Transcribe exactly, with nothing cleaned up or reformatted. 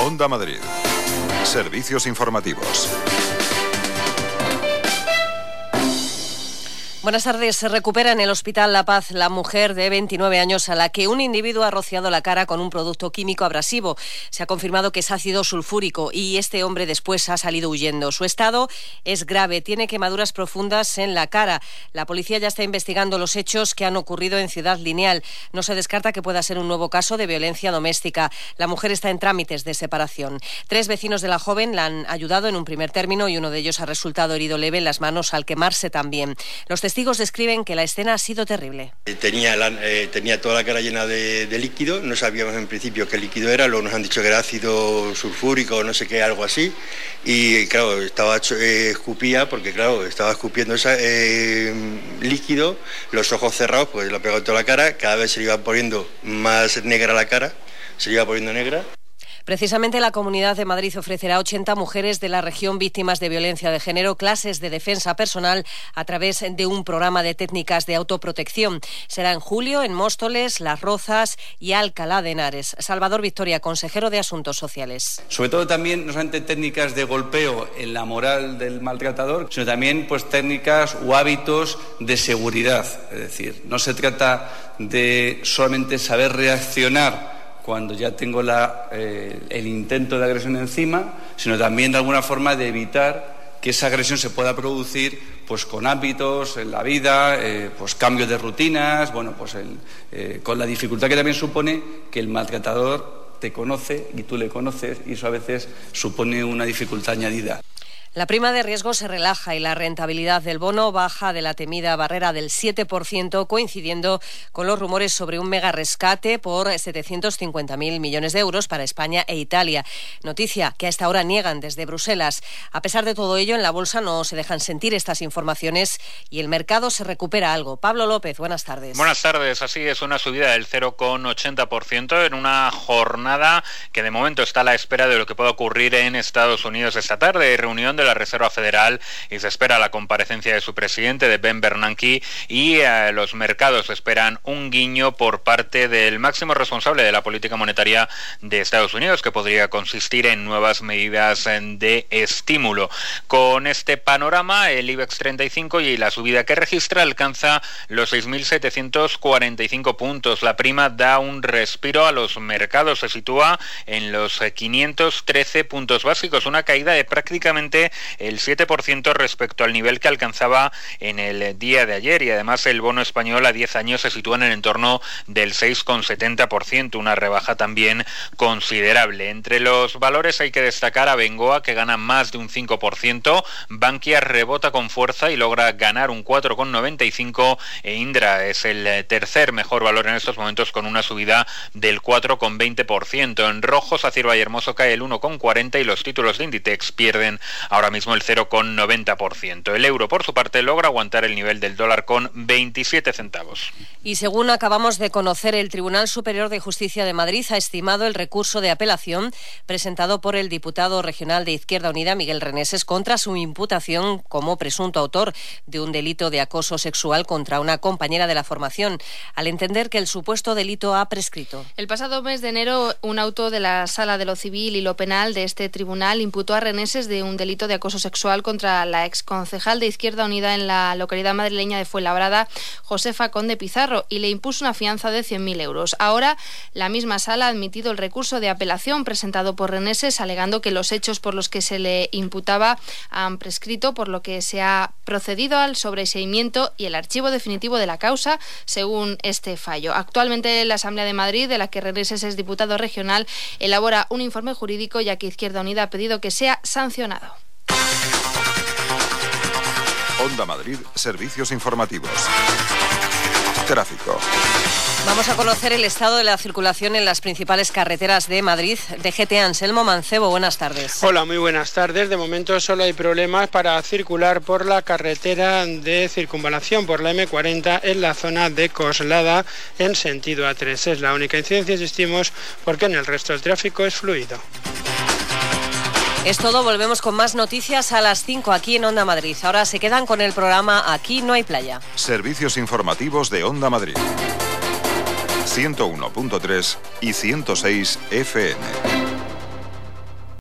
Onda Madrid. Servicios informativos. Buenas tardes. Se recupera en el Hospital La Paz la mujer de veintinueve años a la que un individuo ha rociado la cara con un producto químico abrasivo. Se ha confirmado que es ácido sulfúrico y este hombre después ha salido huyendo. Su estado es grave, tiene quemaduras profundas en la cara. La policía ya está investigando los hechos que han ocurrido en Ciudad Lineal. No se descarta que pueda ser un nuevo caso de violencia doméstica. La mujer está en trámites de separación. Tres vecinos de la joven la han ayudado en un primer término y uno de ellos ha resultado herido leve en las manos al quemarse también. Los testigos describen que la escena ha sido terrible. Tenía, la, eh, tenía toda la cara llena de, de líquido, no sabíamos en principio qué líquido era, luego nos han dicho que era ácido sulfúrico, no sé qué, algo así, y claro, estaba eh, escupía, porque claro, estaba escupiendo ese eh, líquido, los ojos cerrados, pues lo ha pegado en toda la cara, cada vez se le iba poniendo más negra la cara, se le iba poniendo negra. Precisamente la Comunidad de Madrid ofrecerá a ochenta mujeres de la región víctimas de violencia de género clases de defensa personal a través de un programa de técnicas de autoprotección. Será en julio en Móstoles, Las Rozas y Alcalá de Henares. Salvador Victoria, consejero de Asuntos Sociales. Sobre todo también no solamente técnicas de golpeo en la moral del maltratador, sino también pues técnicas o hábitos de seguridad. Es decir, no se trata de solamente saber reaccionar cuando ya tengo la, eh, el intento de agresión encima, sino también de alguna forma de evitar que esa agresión se pueda producir pues con hábitos en la vida, eh, pues cambios de rutinas, bueno, pues el, eh, con la dificultad que también supone que el maltratador te conoce y tú le conoces, y eso a veces supone una dificultad añadida. La prima de riesgo se relaja y la rentabilidad del bono baja de la temida barrera del siete por ciento, coincidiendo con los rumores sobre un mega rescate por setecientos cincuenta mil millones de euros para España e Italia. Noticia que a esta hora niegan desde Bruselas. A pesar de todo ello, en la bolsa no se dejan sentir estas informaciones y el mercado se recupera algo. Pablo López, buenas tardes. Buenas tardes. Así es, una subida del cero coma ochenta por ciento en una jornada que de momento está a la espera de lo que pueda ocurrir en Estados Unidos esta tarde. Hay reunión de la Reserva Federal y se espera la comparecencia de su presidente, de Ben Bernanke, y eh, los mercados esperan un guiño por parte del máximo responsable de la política monetaria de Estados Unidos, que podría consistir en nuevas medidas de estímulo. Con este panorama, el IBEX treinta y cinco y la subida que registra alcanza los seis mil setecientos cuarenta y cinco puntos. La prima da un respiro a los mercados, se sitúa en los quinientos trece puntos básicos, una caída de prácticamente el siete por ciento respecto al nivel que alcanzaba en el día de ayer, y además el bono español a diez años se sitúa en el entorno del seis coma setenta por ciento, una rebaja también considerable. Entre los valores hay que destacar a Bengoa, que gana más de un cinco por ciento, Bankia rebota con fuerza y logra ganar un cuatro coma noventa y cinco por ciento, e Indra es el tercer mejor valor en estos momentos con una subida del cuatro coma veinte por ciento. En rojo, Sacyr Vallehermoso cae el uno coma cuarenta por ciento y los títulos de Inditex pierden ahora mismo el cero coma noventa por ciento. El euro, por su parte, logra aguantar el nivel del dólar con veintisiete centavos. Y según acabamos de conocer, el Tribunal Superior de Justicia de Madrid ha estimado el recurso de apelación presentado por el diputado regional de Izquierda Unida, Miguel Reneses, contra su imputación como presunto autor de un delito de acoso sexual contra una compañera de la formación, al entender que el supuesto delito ha prescrito. El pasado mes de enero, un auto de la Sala de lo Civil y lo Penal de este tribunal imputó a Reneses de un delito de acoso sexual contra la exconcejal de Izquierda Unida en la localidad madrileña de Fuenlabrada, Josefa Conde Pizarro, y le impuso una fianza de cien mil euros. Ahora, la misma sala ha admitido el recurso de apelación presentado por Reneses, alegando que los hechos por los que se le imputaba han prescrito, por lo que se ha procedido al sobreseimiento y el archivo definitivo de la causa, según este fallo. Actualmente, la Asamblea de Madrid, de la que Reneses es diputado regional, elabora un informe jurídico, ya que Izquierda Unida ha pedido que sea sancionado. Onda Madrid, servicios informativos. Tráfico. Vamos a conocer el estado de la circulación en las principales carreteras de Madrid. D G T, Anselmo Mancebo, buenas tardes. Hola, muy buenas tardes. De momento solo hay problemas para circular por la carretera de circunvalación por la eme cuarenta en la zona de Coslada en sentido A tres. Es la única incidencia, insistimos, porque en el resto del tráfico es fluido. Es todo, volvemos con más noticias a las cinco aquí en Onda Madrid. Ahora se quedan con el programa Aquí no hay playa. Servicios informativos de Onda Madrid. ciento uno punto tres y ciento seis efe eme.